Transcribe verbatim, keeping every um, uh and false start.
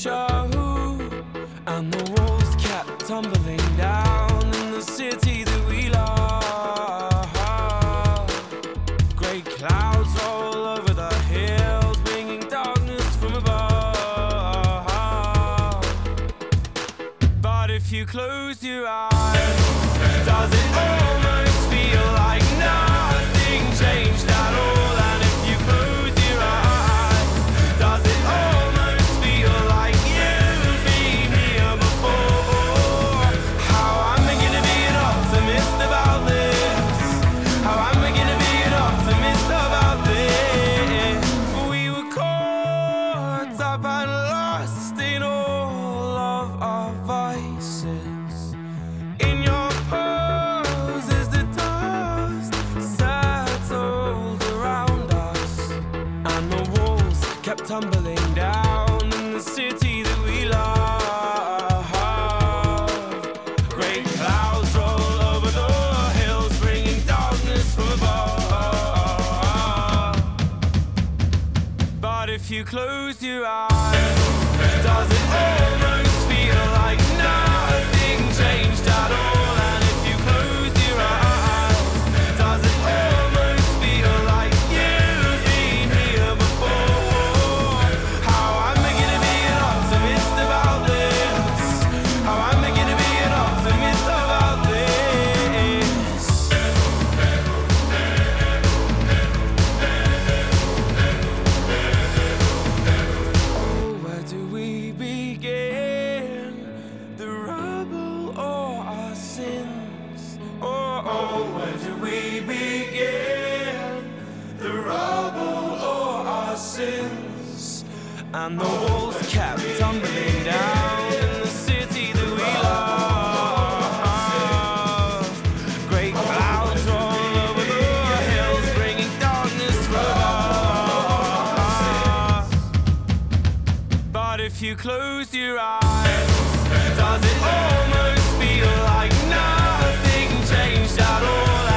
show, and the walls kept tumbling down in the city that we love. Great clouds roll over the hills, bringing darkness from above. But if you close your eyes, does it almost feel like nothing changed at all? And if you close your eyes, does it almost feel like you've been here before? How am I gonna be an optimist about this? How am I gonna be an optimist about this? We were caught up and lost in all of our vices. In your pose as the dust settled around us, and the walls kept tumbling down in the city that we love. Great clouds roll over the hills, bringing darkness from above. But if you close your eyes, does it almost feel like nothing changed at all? And if you close your eyes, does it almost feel like you've been here before? How am I gonna be an optimist about this? How am I gonna be an optimist about this? Oh, where do we begin? The rubble or our sins? Oh, oh, where do we begin? The rubble or our sins? And the walls kept tumbling down in the city that we love. Great clouds roll over the hills, bringing darkness from above. But if you close your eyes, does it almost feel like nothing changed at all?